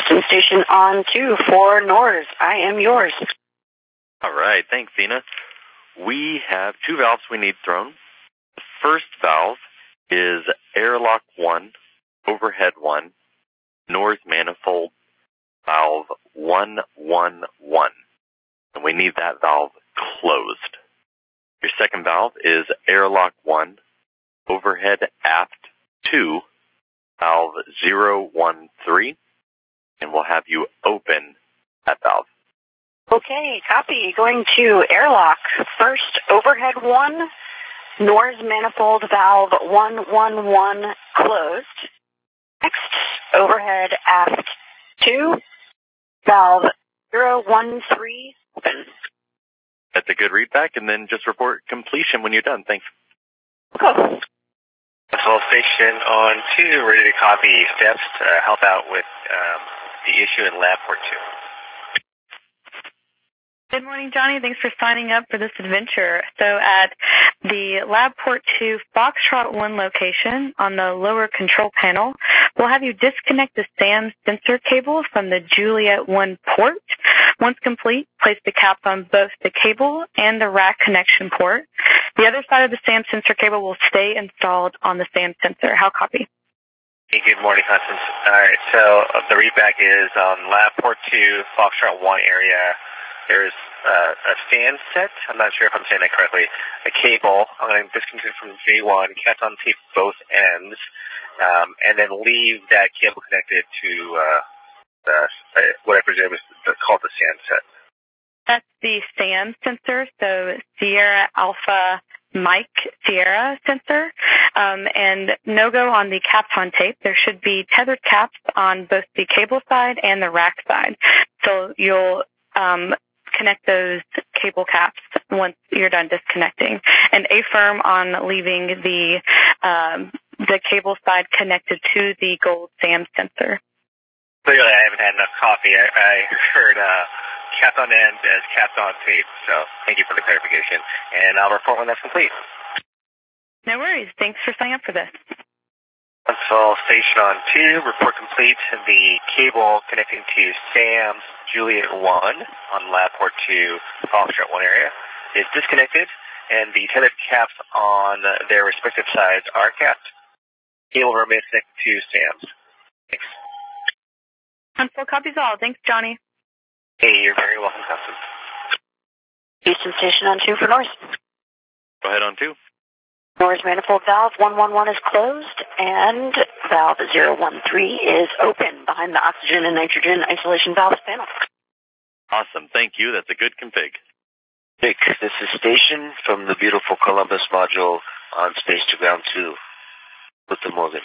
Houston Station on 2 for NORS. I am yours. All right, thanks, Zena. We have two valves we need thrown. The first valve is airlock 1, overhead 1, NORS manifold valve 111. And we need that valve closed. Your second valve is airlock 1, overhead aft 2, valve 013, and we'll have you open that valve. Okay, copy. Going to airlock. First, overhead 1, NORS manifold valve 111 closed. Next, overhead aft 2, valve 013 open. That's a good readback, and then just report completion when you're done. Thanks. Cool. Control Station on 2, ready to copy steps to help out with the issue in lab port 2. Good morning, Johnny. Thanks for signing up for this adventure. So at the Lab Port 2 Foxtrot 1 location on the lower control panel, we'll have you disconnect the SAM sensor cable from the Juliet 1 port. Once complete, place the caps on both the cable and the rack connection port. The other side of the SAM sensor cable will stay installed on the SAM sensor. How copy? Hey, good morning, Constance. All right, so the readback is on Lab Port 2 Foxtrot 1 area. There's a fan set. I'm not sure if I'm saying that correctly. A cable. I'm going to disconnect it from J1, catch on tape both ends, and then leave that cable connected to what I presume is called the SAM set. That's the SAM sensor, so Sierra Alpha Mike Sierra sensor, and no-go on the caps on tape. There should be tethered caps on both the cable side and the rack side. So you'll connect those cable caps once you're done disconnecting. And A-firm on leaving the cable side connected to the gold SAM sensor. Clearly, I haven't had enough coffee. I heard capped on end as capped on tape. So thank you for the clarification. And I'll report when that's complete. No worries. Thanks for signing up for this. Control Station on 2, report complete. The cable connecting to SAM's Juliet 1 on Lab Port 2 Foxtrot 1 area is disconnected, and the tethered caps on their respective sides are capped. Cable remains connected to SAM's. Thanks. On full copies all. Thanks, Johnny. Hey, you're very welcome, Constance. Houston Station on 2 for NORS. Go ahead on 2. NORS manifold valve 111 is closed, and valve 013 is open behind the oxygen and nitrogen isolation valves panel. Awesome. Thank you. That's a good config. Nick, this is Station from the beautiful Columbus module on Space to Ground 2 with the Morgan.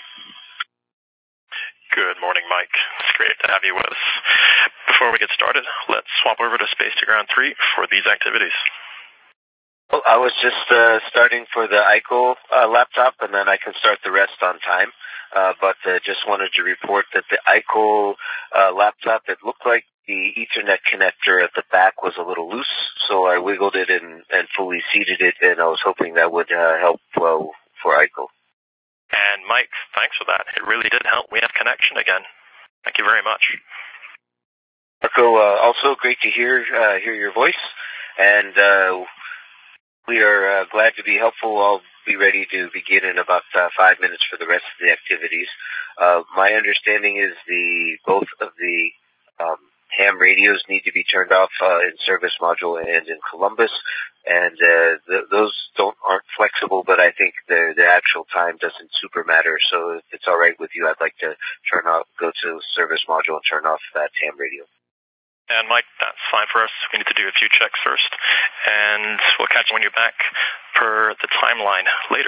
Good morning, Mike. It's great to have you with us. Before we get started, let's swap over to Space to Ground 3 for these activities. Well, I was just starting for the ICO laptop, and then I can start the rest on time. But just wanted to report that the ICO laptop, it looked like the Ethernet connector at the back was a little loose, so I wiggled it and fully seated it, and I was hoping that would help for ICO. And Mike, thanks for that. It really did help. We have connection again. Thank you very much. Marco, also great to hear your voice, and we are glad to be helpful. I'll be ready to begin in about 5 minutes for the rest of the activities. My understanding is both of the ham radios need to be turned off in service module and in Columbus, and those aren't flexible, but I think the actual time doesn't super matter. So if it's all right with you, I'd like to go to service module and turn off that ham radio. And Mike, that's fine for us. We need to do a few checks first, and we'll catch you when you're back per the timeline later.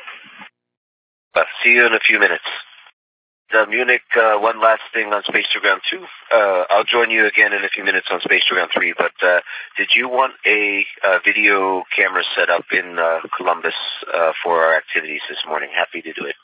See you in a few minutes. Munich, one last thing on Space to Ground 2. I'll join you again in a few minutes on Space to Ground 3, but did you want a video camera set up in Columbus for our activities this morning? Happy to do it.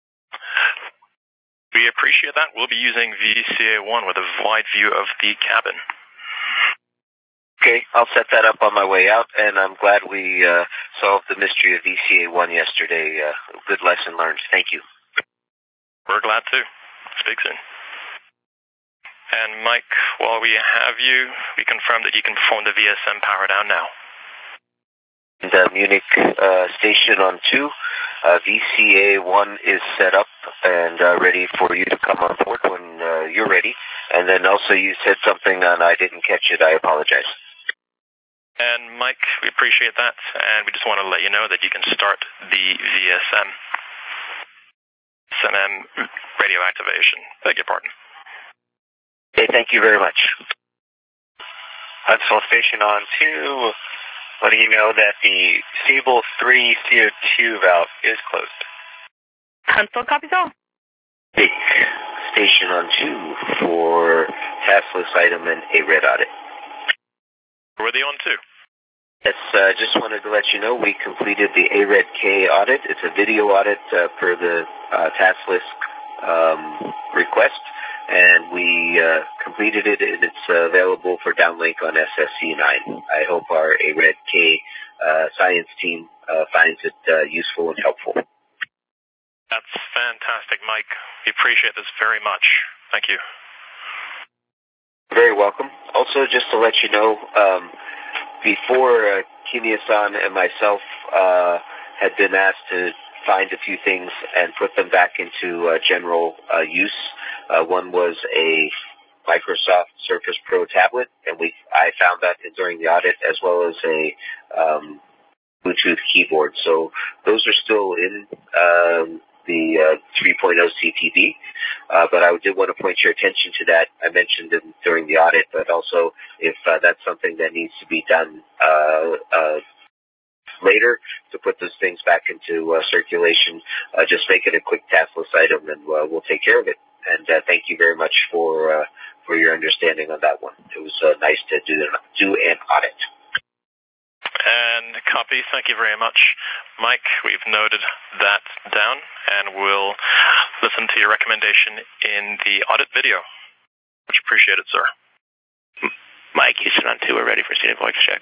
We appreciate that. We'll be using VCA-1 with a wide view of the cabin. Okay, I'll set that up on my way out, and I'm glad we solved the mystery of VCA-1 yesterday. Good lesson learned. Thank you. We're glad to. Speak soon. And Mike, while we have you, we confirm that you can perform the VSM power down now. And Munich station on 2, VCA-1 is set up and ready for you to come on board when you're ready. And then also you said something and I didn't catch it. I apologize. And Mike, we appreciate that, and we just want to let you know that you can start the VSM SMM radio activation. Beg your pardon. Okay, thank you very much. Huntsville station on 2, letting you know that the Sable 3 CO2 valve is closed. Huntsville copies all. Big station on 2 for taskless item and a red audit. Were they on 2? Yes, just wanted to let you know we completed the ARED-K audit. It's a video audit per the taskless request, and we completed it, and it's available for downlink on SSC9. I hope our ARED-K science team finds it useful and helpful. That's fantastic, Mike. We appreciate this very much. Thank you. Very welcome. Also, just to let you know, before Kinya-san and myself had been asked to find a few things and put them back into general use, one was a Microsoft Surface Pro tablet, and I found that during the audit, as well as a Bluetooth keyboard. So those are still in the 3.0 CTB, but I did want to point your attention to that. I mentioned it during the audit, but also if that's something that needs to be done later to put those things back into circulation, just make it a quick taskless item and we'll take care of it. And thank you very much for your understanding on that one. It was nice to do an audit. And copy, thank you very much. Mike, we've noted that down, and we'll listen to your recommendation in the audit video. Much appreciated, sir. Mike, Houston on 2, we're ready for scene and voice check.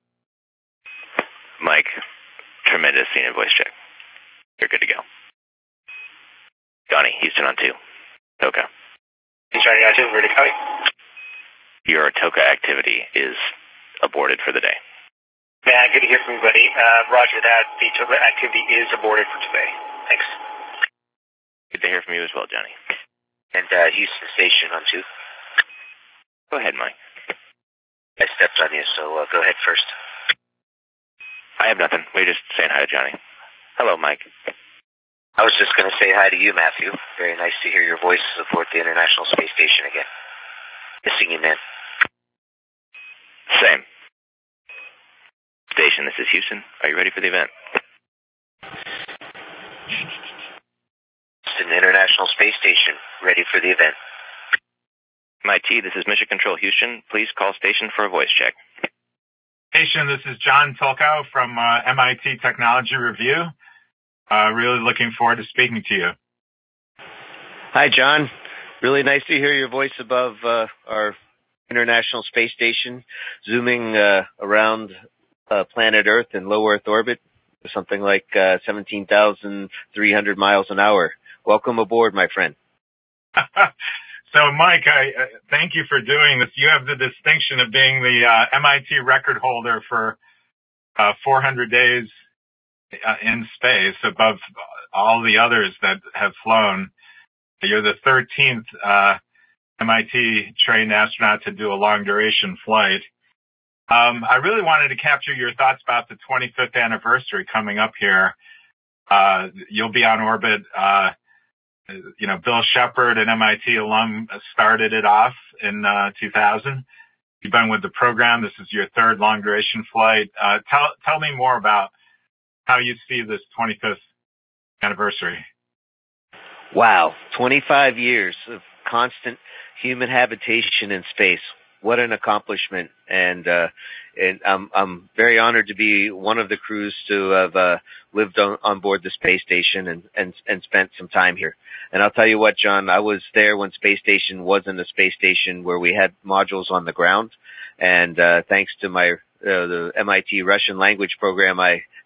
Mike, tremendous scene and voice check. You're good to go. Johnny, Houston on 2. Toka. Johnny on 2, ready to copy. Your Toka activity is aborted for the day. Yeah, good to hear from you, buddy. Roger that. The Toka activity is aborted for today. Thanks. Good to hear from you as well, Johnny. And Houston Station on 2. Go ahead, Mike. I stepped on you, so go ahead first. I have nothing. We're just saying hi to Johnny. Hello, Mike. I was just going to say hi to you, Matthew. Very nice to hear your voice aboard the International Space Station again. Missing you, man. Same. Station, this is Houston. Are you ready for the event? Houston International Space Station, ready for the event. MIT, this is Mission Control Houston. Please call station for a voice check. Station, this is John Tolkow from MIT Technology Review. Really looking forward to speaking to you. Hi, John. Really nice to hear your voice above our International Space Station, zooming around planet Earth in low Earth orbit, something like 17,300 miles an hour. Welcome aboard, my friend. So, Mike, I thank you for doing this. You have the distinction of being the MIT record holder for 400 days in space above all the others that have flown. You're the 13th MIT trained astronaut to do a long-duration flight. I really wanted to capture your thoughts about the 25th anniversary coming up here. You'll be on orbit. Bill Shepard, an MIT alum, started it off in 2000. You've been with the program. This is your third long-duration flight. Tell me more about how you see this 25th anniversary. Wow, 25 years of constant human habitation in space. What an accomplishment. And I'm very honored to be one of the crews to have lived on board the space station and spent some time here. And I'll tell you what, John, I was there when space station wasn't a space station where we had modules on the ground. And thanks to my the MIT Russian language program, I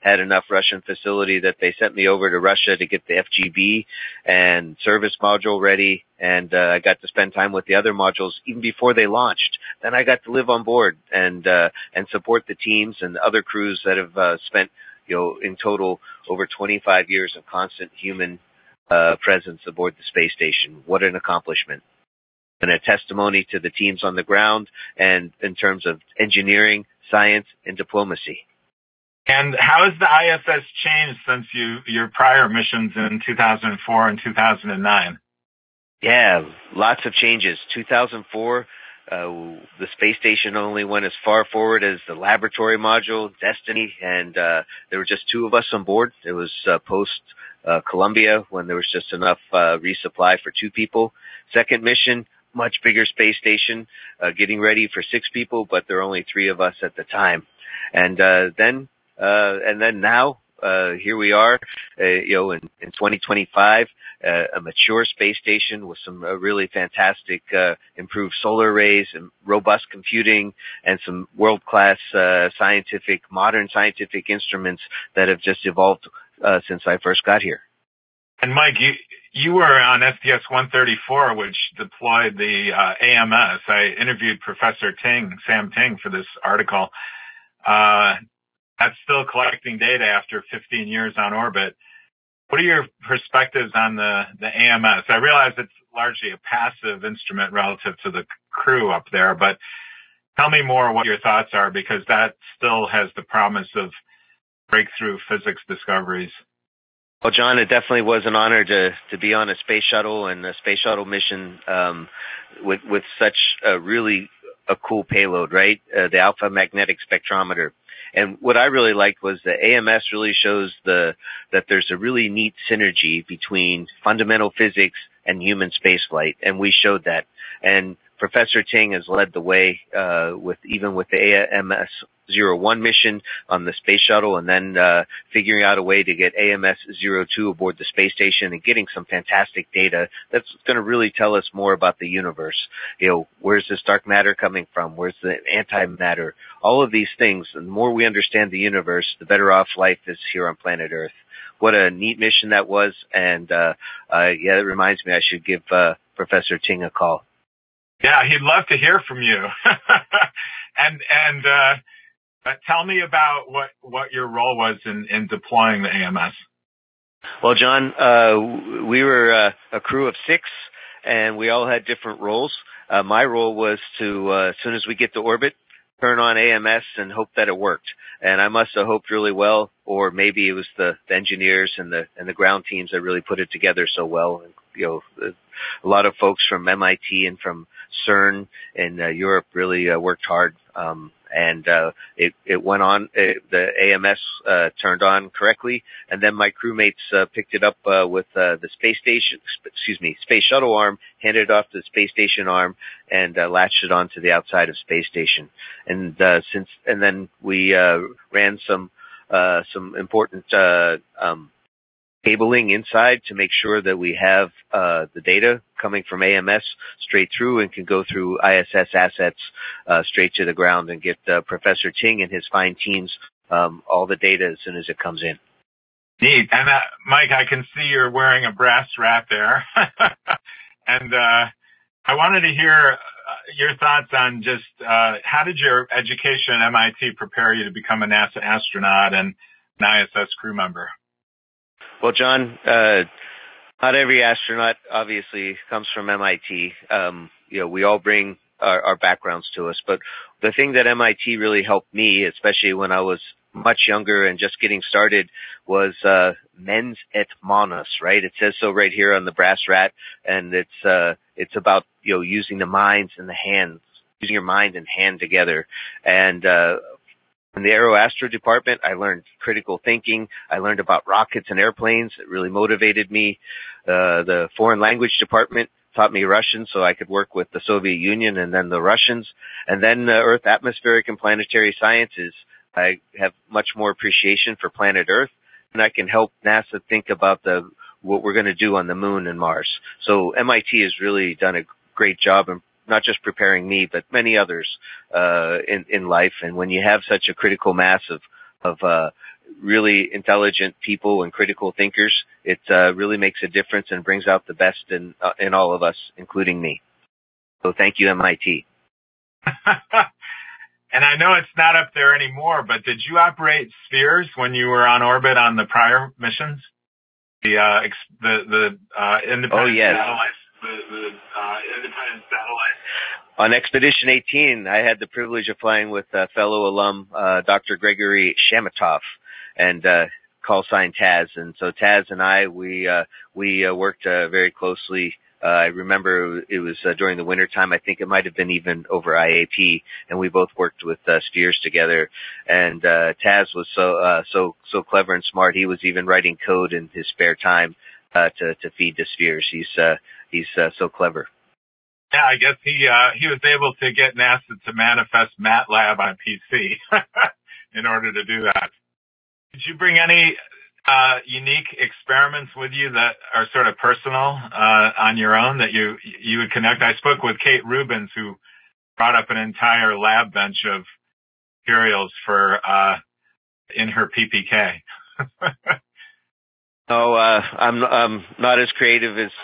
had enough Russian facility that they sent me over to Russia to get the FGB and service module ready. And I got to spend time with the other modules even before they launched. Then I got to live on board and support the teams and other crews that have spent, in total over 25 years of constant human presence aboard the space station. What an accomplishment. And a testimony to the teams on the ground and in terms of engineering, science, and diplomacy. And how has the ISS changed since your prior missions in 2004 and 2009? Yeah, lots of changes. 2004, the space station only went as far forward as the laboratory module, Destiny, and there were just two of us on board. It was post Columbia when there was just enough resupply for two people. Second mission, much bigger space station, getting ready for 6 people, but there are only 3 of us at the time. And then now, here we are, in 2025, a mature space station with some really fantastic, improved solar arrays and robust computing and some world-class, modern scientific instruments that have just evolved, since I first got here. And Mike, you were on STS-134, which deployed the AMS. I interviewed Professor Sam Ting, for this article. That's still collecting data after 15 years on orbit. What are your perspectives on the AMS? I realize it's largely a passive instrument relative to the crew up there, but tell me more what your thoughts are, because that still has the promise of breakthrough physics discoveries. Well, John, it definitely was an honor to be on a space shuttle and a space shuttle mission with such a cool payload, right? The alpha magnetic spectrometer. And what I really liked was the AMS really shows that there's a really neat synergy between fundamental physics and human spaceflight, and we showed that. And Professor Ting has led the way with the AMS-01 mission on the space shuttle, and then figuring out a way to get AMS-02 aboard the space station and getting some fantastic data that's going to really tell us more about the universe. Where's this dark matter coming from? Where's the antimatter? All of these things. And the more we understand the universe, the better off life is here on planet Earth. What a neat mission that was, and it reminds me I should give Professor Ting a call. Yeah, he'd love to hear from you. and tell me about what your role was in deploying the AMS. Well, John, we were a crew of 6, and we all had different roles. My role was to, as soon as we get to orbit, turn on AMS and hope that it worked. And I must have hoped really well, or maybe it was the engineers and the ground teams that really put it together so well. A lot of folks from MIT and from CERN in Europe really worked hard. And it went on, the AMS turned on correctly, and then my crewmates picked it up with the space shuttle arm, handed it off to the space station arm, and latched it onto the outside of space station. And then we ran some important cabling inside to make sure that we have the data coming from AMS straight through and can go through ISS assets straight to the ground and get Professor Ting and his fine teams all the data as soon as it comes in. Neat. And Mike, I can see you're wearing a brass rat there. And I wanted to hear your thoughts on just how did your education at MIT prepare you to become a NASA astronaut and an ISS crew member? Well, John, not every astronaut obviously comes from MIT. We all bring our backgrounds to us, but the thing that MIT really helped me, especially when I was much younger and just getting started, was mens et manus, right? It says so right here on the brass rat, and it's about using the minds and the hands, using your mind and hand together. And in the Aero-Astro department, I learned critical thinking. I learned about rockets and airplanes. It really motivated me. The foreign language department taught me Russian so I could work with the Soviet Union and then the Russians. And then Earth, atmospheric, and planetary sciences. I have much more appreciation for planet Earth, and I can help NASA think about what we're going to do on the Moon and Mars. So MIT has really done a great job in not just preparing me, but many others in life. And when you have such a critical mass of really intelligent people and critical thinkers, it really makes a difference and brings out the best in all of us, including me. So thank you, MIT. And I know it's not up there anymore, but did you operate spheres when you were on orbit on the prior missions? The independent oh, yes. satellites. The independent satellites. On Expedition 18, I had the privilege of flying with fellow alum Dr. Gregory Shamatov, and call sign Taz. And so Taz and I, we worked very closely. I remember it was during the winter time. I think it might have been even over IAP, and we both worked with spheres together. And Taz was so clever and smart. He was even writing code in his spare time to feed the spheres. He's so clever. Yeah, I guess he was able to get NASA to manifest MATLAB on PC in order to do that. Did you bring any unique experiments with you that are sort of personal on your own that you would connect? I spoke with Kate Rubins, who brought up an entire lab bench of materials for in her PPK. No, I'm not as creative as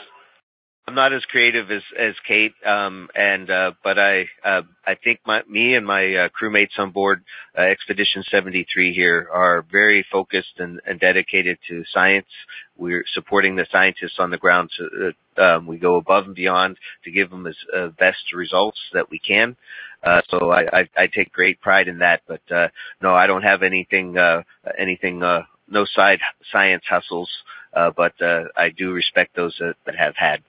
Kate, but I think me and my crewmates on board Expedition 73 here are very focused and dedicated to science. We're supporting the scientists on the ground. We go above and beyond to give them as best results that we can. So I take great pride in that. But no, I don't have anything, no side science hustles. But I do respect those that have had.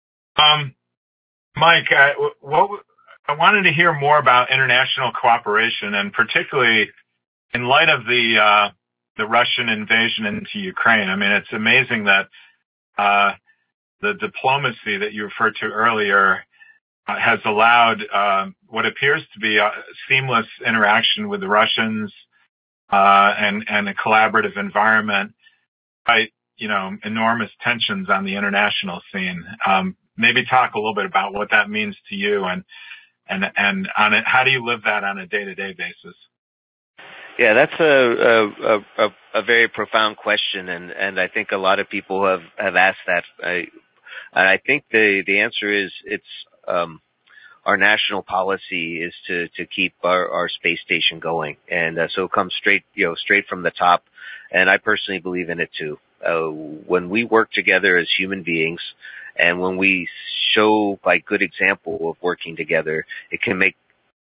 Mike, I wanted to hear more about international cooperation, and particularly in light of the Russian invasion into Ukraine. I mean, it's amazing that the diplomacy that you referred to earlier has allowed what appears to be a seamless interaction with the Russians and a collaborative environment, despite enormous tensions on the international scene. Maybe talk a little bit about what that means to you and on it, how do you live that on a day-to-day basis? Yeah, that's a very profound question, and I think a lot of people have asked that. I think the answer is it's our national policy is to keep our space station going, and so it comes straight from the top, and I personally believe in it too. When we work together as human beings, and when we show by good example of working together, it can make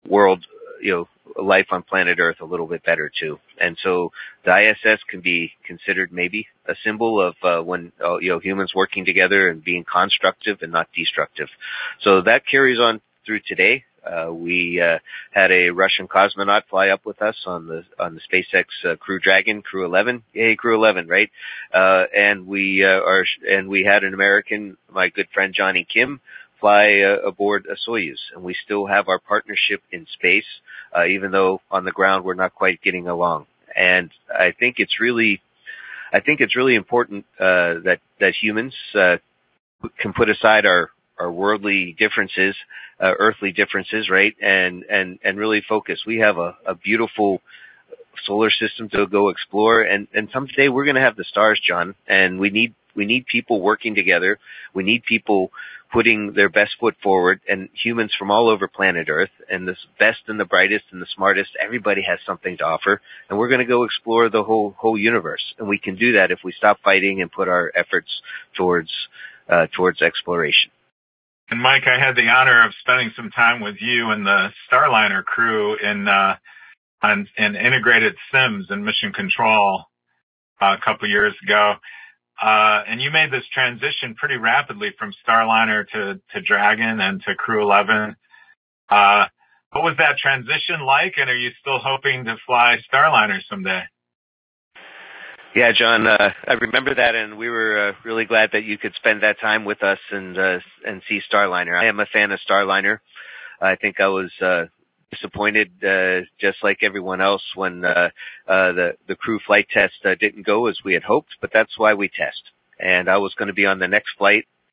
life on planet Earth a little bit better too. And so the ISS can be considered maybe a symbol of when humans working together and being constructive and not destructive. So that carries on through today. We had a Russian cosmonaut fly up with us on the SpaceX Crew Dragon, Crew 11. Yay, Crew 11, right? And we had an American, my good friend Johnny Kim, fly aboard a Soyuz, and we still have our partnership in space, even though on the ground we're not quite getting along. And I think it's really important that humans can put aside our worldly differences, earthly differences, right? And really focus. We have a beautiful solar system to go explore, and someday we're going to have the stars, John, and we need people working together. We need people putting their best foot forward, and humans from all over planet Earth, and the best and the brightest and the smartest, everybody has something to offer, and we're going to go explore the whole universe. And we can do that if we stop fighting and put our efforts towards exploration. And Mike, I had the honor of spending some time with you and the Starliner crew in integrated sims and mission control a couple years ago. And you made this transition pretty rapidly from Starliner to Dragon and to Crew 11. What was that transition like, and are you still hoping to fly Starliner someday? Yeah, John, I remember that, and we were really glad that you could spend that time with us and see Starliner. I am a fan of Starliner. I think I was disappointed, just like everyone else, when the crew flight test didn't go as we had hoped, but that's why we test. And I was going to be on the next flight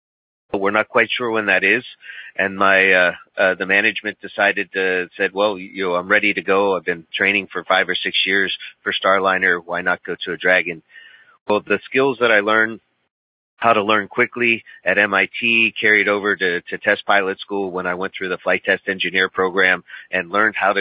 but we're not quite sure when that is. And the management said, well, I'm ready to go. I've been training for 5 or 6 years for Starliner. Why not go to a Dragon? Well, the skills that I learned, how to learn quickly at MIT, carried over to test pilot school when I went through the flight test engineer program and learned how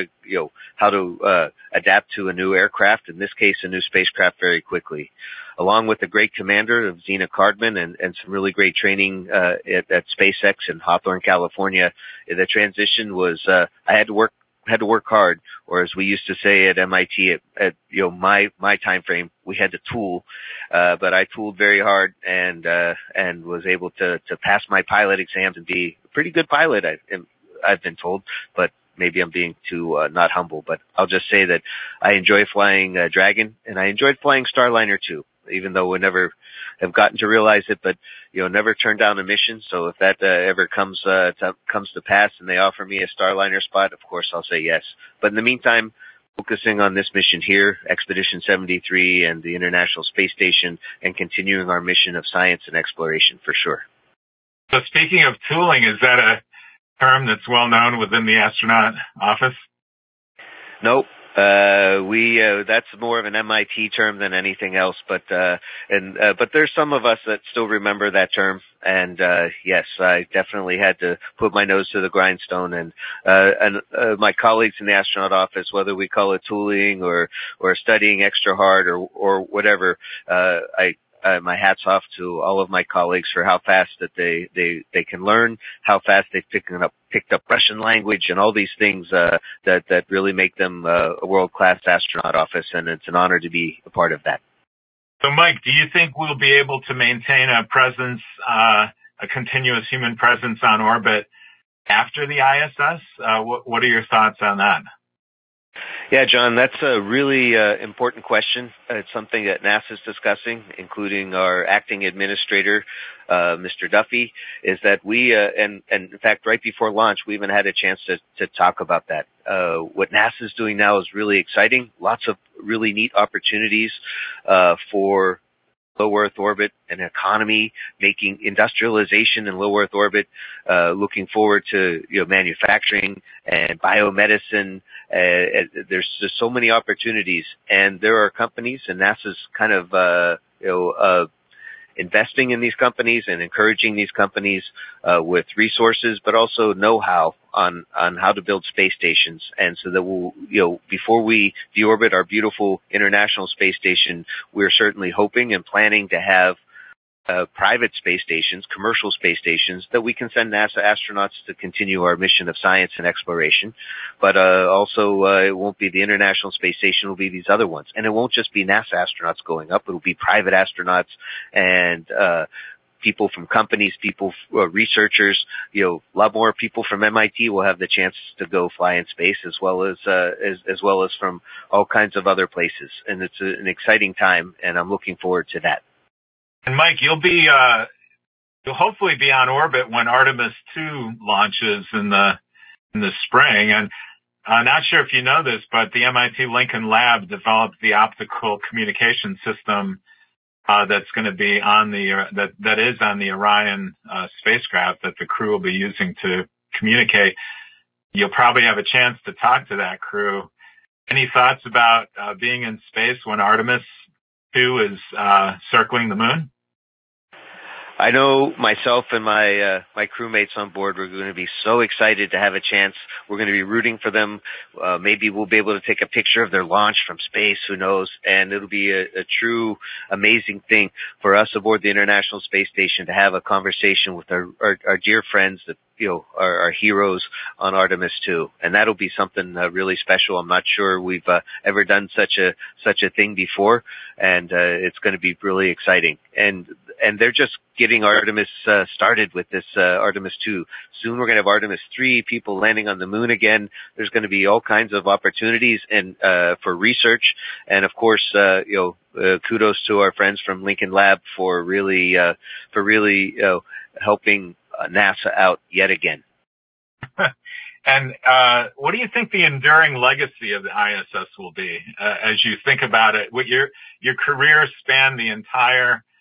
to adapt to a new aircraft, in this case, a new spacecraft, very quickly. Along with a great commander of Zena Cardman and some really great training at SpaceX in Hawthorne, California, the transition was I had to work hard, or as we used to say at MIT at my time frame, we had to tool, but I tooled very hard and was able to pass my pilot exams and be a pretty good pilot. I've been told, but maybe I'm being too not humble. But I'll just say that I enjoy flying Dragon, and I enjoyed flying Starliner too, even though we never have gotten to realize it, but never turned down a mission. So if that ever comes to pass and they offer me a Starliner spot, of course I'll say yes. But in the meantime, focusing on this mission here, Expedition 73 and the International Space Station, and continuing our mission of science and exploration for sure. So speaking of tooling, is that a term that's well known within the astronaut office? Nope. That's more of an MIT term than anything else, but there's some of us that still remember that term. And yes, I definitely had to put my nose to the grindstone, and my colleagues in the astronaut office, whether we call it tooling or studying extra hard or whatever, my hat's off to all of my colleagues for how fast that they can learn, how fast they've picked up Russian language and all these things that really make them a world-class astronaut office, and it's an honor to be a part of that. So, Mike, do you think we'll be able to maintain a presence, a continuous human presence on orbit after the ISS? What are your thoughts on that? Yeah, John, that's a really important question. It's something that NASA's discussing, including our acting administrator, Mr. Duffy, is that we, and in fact, right before launch, we even had a chance to talk about that. What NASA's doing now is really exciting. Lots of really neat opportunities for low Earth orbit and economy, making industrialization in low Earth orbit, looking forward to manufacturing and biomedicine. There's just so many opportunities, and there are companies, and NASA's kind of investing in these companies and encouraging these companies with resources, but also know-how on how to build space stations. And so that we'll, before we deorbit our beautiful International Space Station, we're certainly hoping and planning to have private space stations, commercial space stations, that we can send NASA astronauts to continue our mission of science and exploration. But also, it won't be the International Space Station, it'll be these other ones. And it won't just be NASA astronauts going up, it'll be private astronauts and people from companies, researchers, a lot more people from MIT will have the chance to go fly in space, as well as from all kinds of other places. And it's an exciting time, and I'm looking forward to that. And Mike, you'll hopefully be on orbit when Artemis 2 launches in the spring. And I'm not sure if you know this, but the MIT Lincoln Lab developed the optical communication system that's going to be on that is on the Orion spacecraft that the crew will be using to communicate. You'll probably have a chance to talk to that crew. Any thoughts about being in space when Artemis 2 is circling the moon? I know myself and my crewmates on board, we're going to be so excited to have a chance. We're going to be rooting for them. Maybe we'll be able to take a picture of their launch from space, who knows? And it'll be a true amazing thing for us aboard the International Space Station to have a conversation with our dear friends that our heroes on Artemis 2. And that'll be something really special. I'm not sure we've ever done such a thing before, and it's going to be really exciting. And they're just getting Artemis started with this Artemis 2. Soon we're going to have Artemis 3, people landing on the moon again. There's going to be all kinds of opportunities and for research, and of course, kudos to our friends from Lincoln Lab for really helping NASA out yet again. And what do you think the enduring legacy of the ISS will be as you think about it? Your career spanned the entire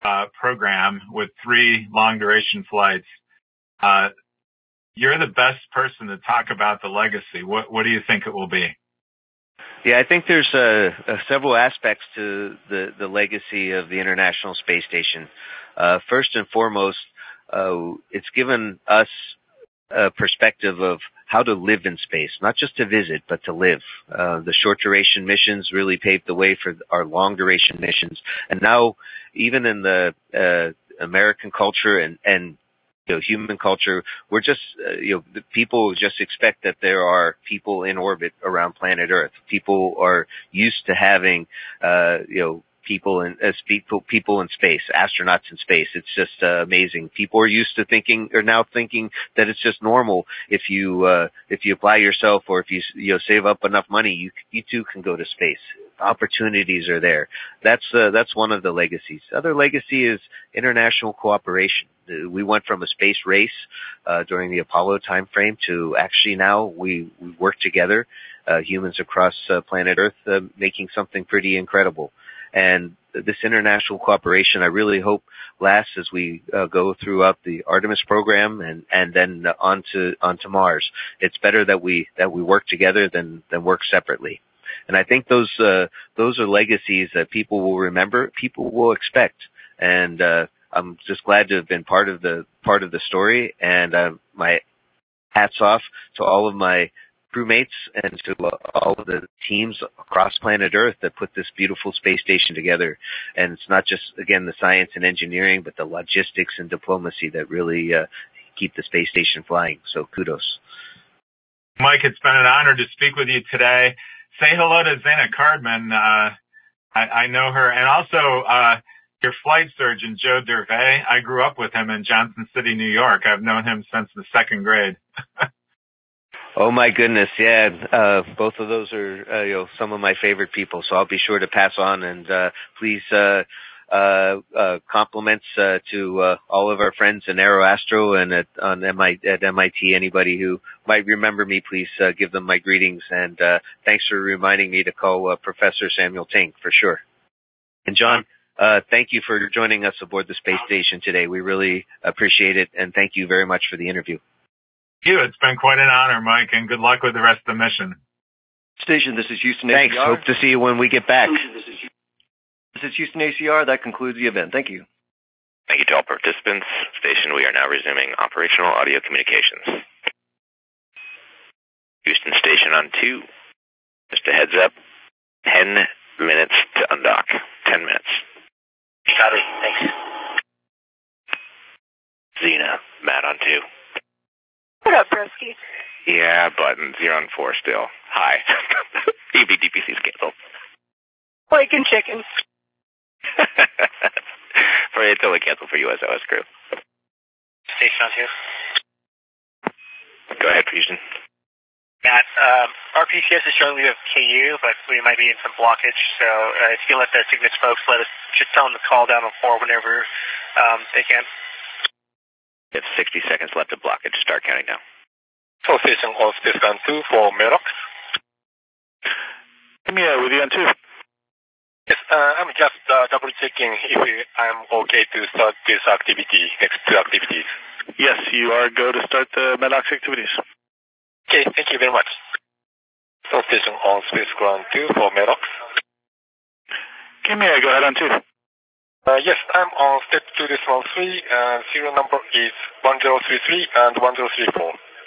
program with 3 long-duration flights. You're the best person to talk about the legacy. What do you think it will be? Yeah, I think there's several aspects to the legacy of the International Space Station. First and foremost, it's given us a perspective of how to live in space, not just to visit, but to live. The short duration missions really paved the way for our long duration missions. And now, even in the American culture and human culture, we're just, the people just expect that there are people in orbit around planet Earth. People are used to having, people in space, astronauts in space. It's just amazing. People are now thinking that it's just normal. If you apply yourself, or if you save up enough money, you too can go to space. Opportunities are there. That's one of the legacies. The other legacy is international cooperation. We went from a space race during the Apollo time frame to actually now we work together, humans across planet Earth, making something pretty incredible. And this international cooperation, I really hope, lasts as we go throughout the Artemis program and then onto Mars. It's better that we work together than work separately. And I think those are legacies that people will remember, people will expect. And I'm just glad to have been part of the story. And my hats off to all of my crewmates and to all of the teams across planet Earth that put this beautiful space station together. And it's not just, again, the science and engineering, but the logistics and diplomacy that really keep the space station flying. So kudos. Mike, it's been an honor to speak with you today. Say hello to Zena Cardman. I know her. And also, your flight surgeon, Joe Dervay. I grew up with him in Johnson City, New York. I've known him since the 2nd grade. Oh my goodness, yeah. Both of those are some of my favorite people. So I'll be sure to pass on, and please compliments to all of our friends in AeroAstro and at MIT. Anybody who might remember me, please give them my greetings, and thanks for reminding me to call Professor Samuel Tink for sure. And John, thank you for joining us aboard the space station today. We really appreciate it, and thank you very much for the interview. Thank you. It's been quite an honor, Mike, and good luck with the rest of the mission. Station, this is Houston ACR. Thanks. Hope to see you when we get back. This is Houston ACR. That concludes the event. Thank you. Thank you to all participants. Station, we are now resuming operational audio communications. Houston Station on 2. Just a heads up, 10 minutes to undock. 10 minutes. Copy. Thanks. Xena, Matt on 2. What up, Broski? Yeah, buttons. You're on 4 still. Hi. EVDPC's canceled. Waking chickens. It's totally canceled for USOS crew. Station on 2. Go ahead, Fusion. Matt, RPCS is showing we have KU, but we might be in some blockage, so if you can let the Cygnus folks just tell them to call down on 4 whenever they can. You have 60 seconds left of blockage. Start counting now. So station on Space Ground 2 for Merox. Yeah, with you on 2. Yes, I'm just double checking if I'm okay to start this activity, next 2 activities. Yes, you are go to start the MEDOX activities. Okay, thank you very much. So station on Space Ground 2 for Merox. Go ahead on 2. Yes, I'm on step 2.3, serial number is 1033 and 1034.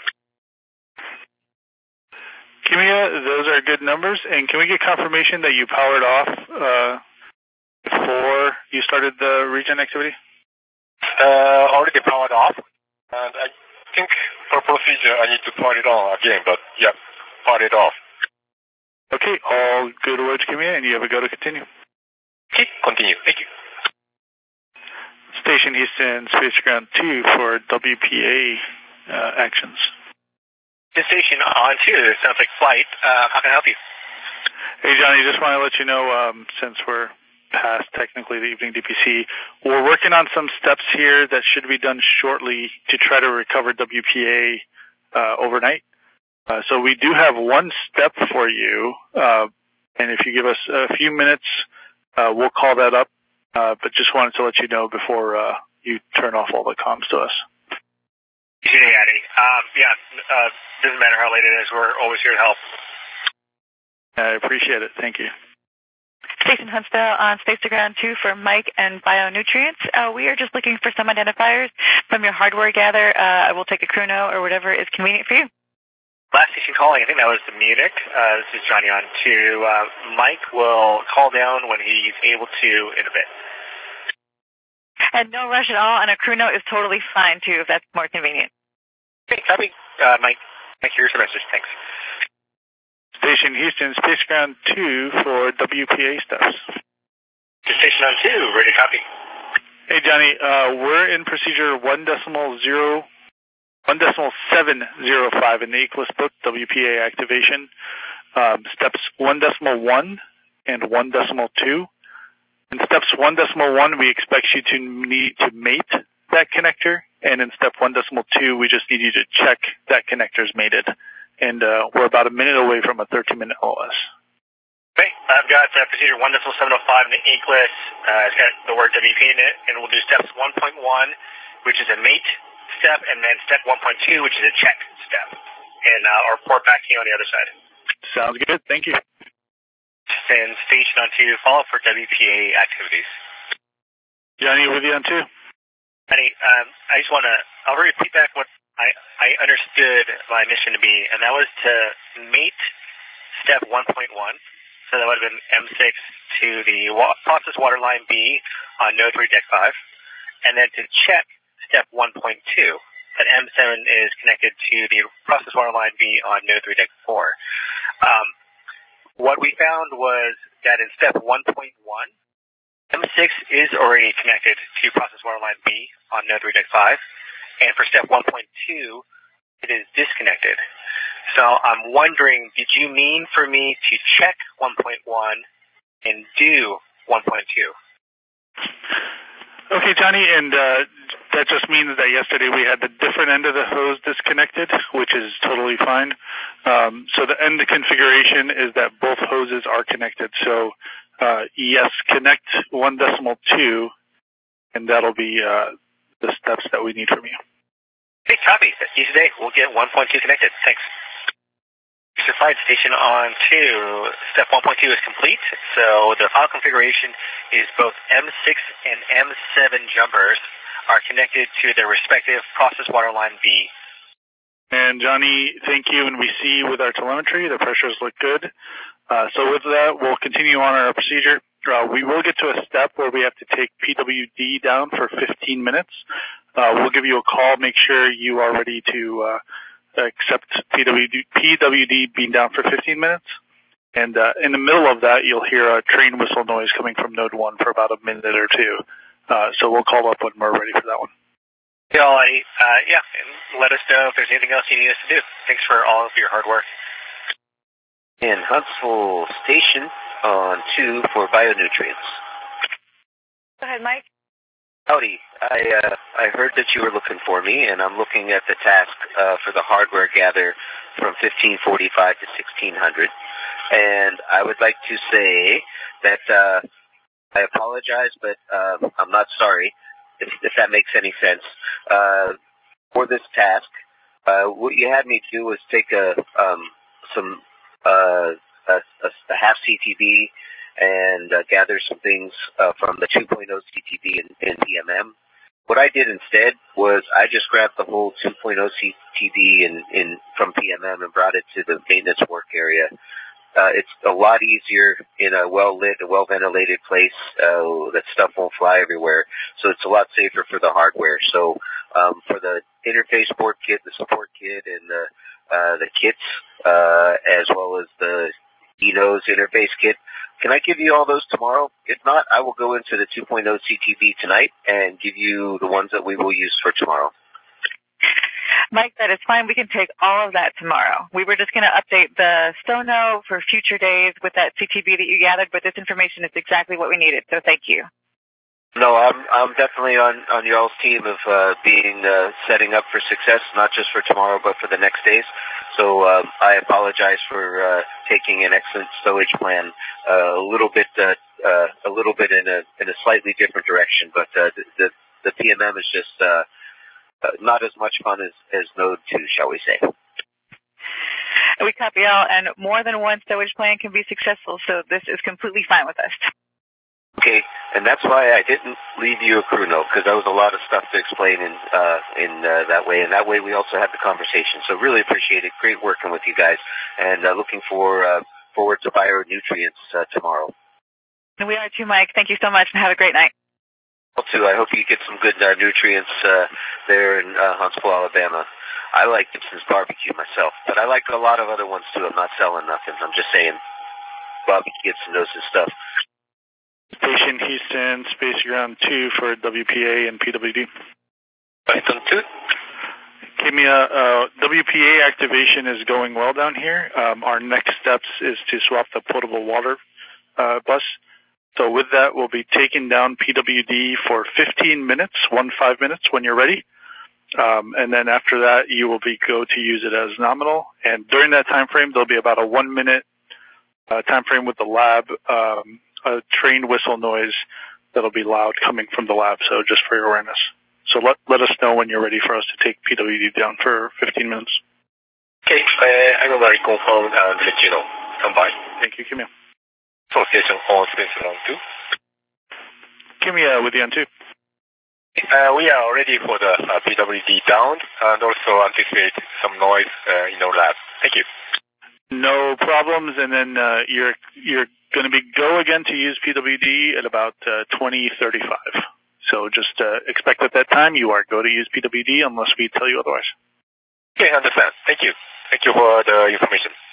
Kimia, those are good numbers, and can we get confirmation that you powered off before you started the regen activity? Already powered off, and I think for procedure I need to power it on again, but yeah, powered it off. Okay, all good words, Kimia, and you have a go to continue. Okay, continue. Thank you. Station Houston, Space Ground 2 for WPA actions. This station on 2, sounds like flight. How can I help you? Hey, Johnny, just want to let you know, since we're past technically the evening DPC, we're working on some steps here that should be done shortly to try to recover WPA overnight. So we do have one step for you, and if you give us a few minutes, we'll call that up but just wanted to let you know before you turn off all the comms to us. Hey, Addy. Doesn't matter how late it is. We're always here to help. I appreciate it. Thank you. Station Huntsville on Space to Ground 2 for Mike and Bionutrients. We are just looking for some identifiers from your hardware gather. I will take a crew note or whatever is convenient for you. Last station calling, I think that was the Munich. This is Johnny on 2. Mike will call down when he's able to in a bit. And no rush at all, and a crew note is totally fine too if that's more convenient. Okay, copy. Mike, here's the message. Thanks. Station Houston, Space Ground 2 for WPA steps. Station on 2, ready to copy. Hey, Johnny, we're in procedure 1.705 in the Eclipse book, WPA activation. Steps 1.1 and 1.2. In steps 1.1, we expect you to need to mate that connector, and in step 1.2, we just need you to check that connector's mated. And we're about a minute away from a 13-minute OS. Okay, I've got procedure 1.705 in the Eclipse. It's got the word WP in it, and we'll do steps 1.1, which is a mate step, and then step 1.2, which is a check step. And I'll report back to you on the other side. Sounds good. Thank you. And station on 2, follow up for WPA activities. Johnny, with you on 2. Johnny, I just want to, I'll repeat back what I understood my mission to be, and that was to mate step 1.1. So that would have been M6 to the process waterline B on node 3 deck 5. And then to check step 1.2, that M7 is connected to the process waterline B on node 3 deck 4. What we found was that in step 1.1, M6 is already connected to process waterline B on node 3 deck 5. And for step 1.2, it is disconnected. So I'm wondering, did you mean for me to check 1.1 and do 1.2? Okay, Johnny, and that just means that yesterday we had the different end of the hose disconnected, which is totally fine. So the end configuration is that both hoses are connected. So yes, connect 1.2, and that'll be the steps that we need from you. Hey, copy. Easy day. We'll get 1.2 connected. Thanks. Certified station on 2. Step 1.2 is complete. So the final configuration is both M6 and M7 jumpers are connected to their respective process waterline B. And Johnny, thank you. And we see with our telemetry, the pressures look good. So with that, we'll continue on our procedure. We will get to a step where we have to take PWD down for 15 minutes. We'll give you a call, make sure you are ready to accept PWD being down for 15 minutes. And in the middle of that, you'll hear a train whistle noise coming from node 1 for about a minute or two. So we'll call up when we're ready for that one. Yeah, and let us know if there's anything else you need us to do. Thanks for all of your hard work. In Huntsville Station on 2 for Bionutrients. Go ahead, Mike. Howdy. I heard that you were looking for me, and I'm looking at the task for the hardware gather from 1545 to 1600. And I would like to say that I apologize, but I'm not sorry, if that makes any sense. For this task, what you had me do was take a half CTB and gather some things from the 2.0 CTB in PMM. What I did instead was I just grabbed the whole 2.0 CTB from PMM and brought it to the maintenance work area. It's a lot easier in a well-lit, well-ventilated place. That stuff won't fly everywhere, so it's a lot safer for the hardware. So for the interface board kit, the support kit, and the kits, as well as the eNose interface kit, can I give you all those tomorrow? If not, I will go into the 2.0 CTB tonight and give you the ones that we will use for tomorrow. Mike, that is fine. We can take all of that tomorrow. We were just going to update the Stono for future days with that CTB that you gathered, but this information is exactly what we needed, so thank you. No, I'm definitely on y'all's team of setting up for success, not just for tomorrow, but for the next days. So I apologize for taking an excellent stowage plan a little bit a little bit in a slightly different direction, but the PMM is just not as much fun as Node 2, shall we say. We copy all, and more than one stowage plan can be successful, so this is completely fine with us. Okay, and that's why I didn't leave you a crew note, because there was a lot of stuff to explain in that way, and that way we also had the conversation. So really appreciate it. Great working with you guys, and looking forward to bionutrients tomorrow. And we are too, Mike. Thank you so much, and have a great night. Well, too. I hope you get some good nutrients there in Huntsville, Alabama. I like Gibson's barbecue myself, but I like a lot of other ones too. I'm not selling nothing. I'm just saying Bobby Gibson knows his stuff. Station Houston, Space Ground 2 for WPA and PWD. Python 2. Kimia, WPA activation is going well down here. Our next steps is to swap the potable water bus. So with that, we'll be taking down PWD for 15 minutes, 15 minutes when you're ready. And then after that, you will go to use it as nominal. And during that time frame, there'll be about a 1 minute time frame with the lab, a train whistle noise that'll be loud coming from the lab. So just for your awareness. So let us know when you're ready for us to take PWD down for 15 minutes. Okay, I will reconfirm and let you know. Come by. Thank you, Kimia. So station on Space Ground 2. Kimia with the N2. We are ready for the PWD down and also anticipate some noise in our lab. Thank you. No problems. And then you're going to be go again to use PWD at about 20:35. So just expect at that time you are go to use PWD unless we tell you otherwise. Okay, understand. Thank you. Thank you for the information.